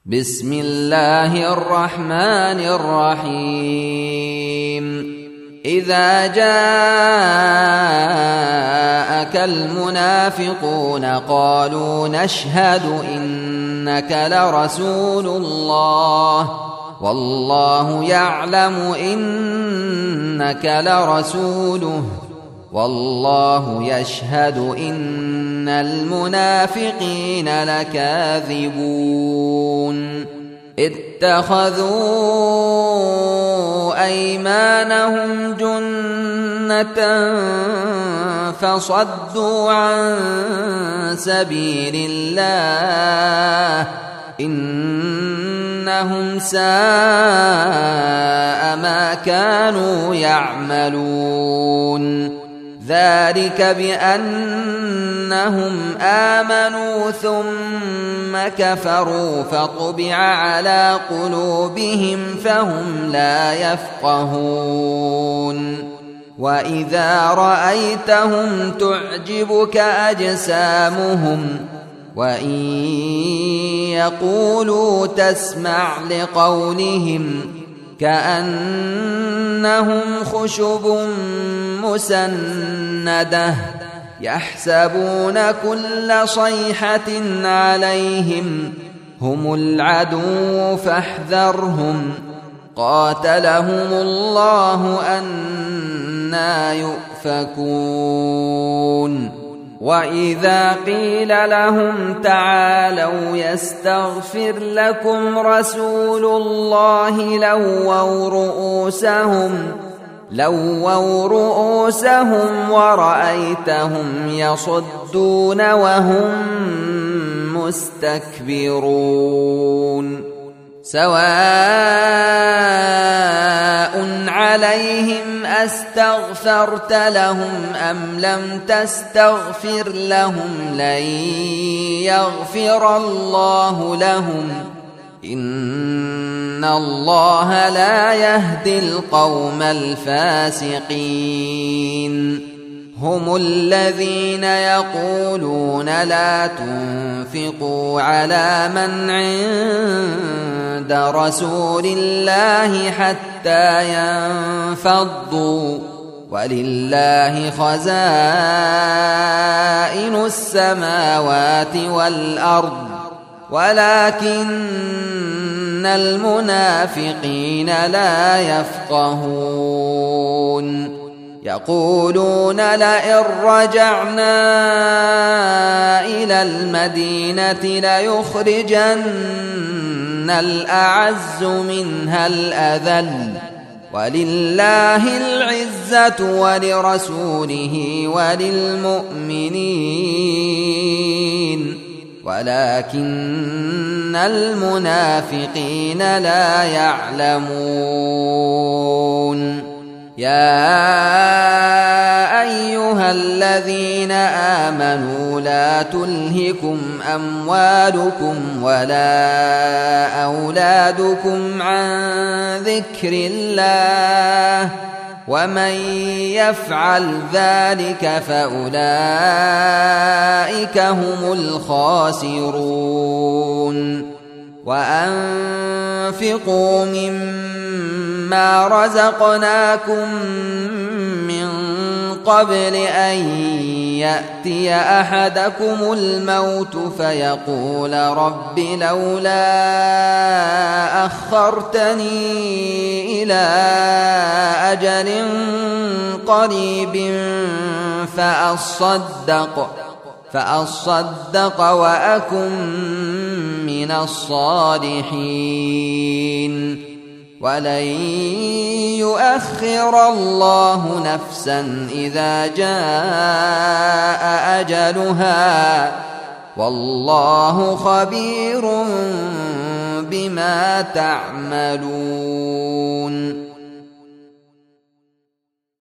بسم الله الرحمن الرحيم إذا جاءك المنافقون قالوا نشهد إنك لرسول الله والله يعلم إنك لرسوله والله يشهد إن المنافقين لكاذبون اتخذوا أيمانهم جنة فصدوا عن سبيل الله إنهم ساء ما كانوا يعملون ذلك بأنهم آمنوا ثم كفروا فطبع على قلوبهم فهم لا يفقهون وإذا رأيتهم تعجبك أجسامهم وإن يقولوا تسمع لقولهم كأنهم خشب مسندة يحسبون كل صيحة عليهم هم العدو فاحذرهم قاتلهم الله أنى يؤفكون وإذا قيل لهم تعالوا يستغفر لكم رسول الله لووا رؤوسهم ورأيتهم يصدون وهم مستكبرون سواء عليهم أستغفرت لهم أم لم تستغفر لهم لن يغفر الله لهم إن الله لا يهدي القوم الفاسقين هم الذين يقولون لا تنفقوا على من عند رسول الله حتى ينفضوا ولله خزائن السماوات والأرض ولكن المنافقين لا يفقهون يقولون لئن رجعنا إلى المدينة ليخرجن الأعز منها الأذل ولله العزة ولرسوله وللمؤمنين ولكن المنافقين لا يعلمون يا أيها الذين آمنوا لا تلهكم أموالكم ولا أولادكم عن ذكر الله ومن يفعل ذلك فأولئك هم الخاسرون وأنفقوا مما رزقناكم من قبل أن يأتي أحدكم الموت فيقول رب لولا أخرتني إلى أجل قريب فأصدق وأكن من الصالحين ولن يؤخر الله نفسا إذا جاء أجلها والله خبير بما تعملون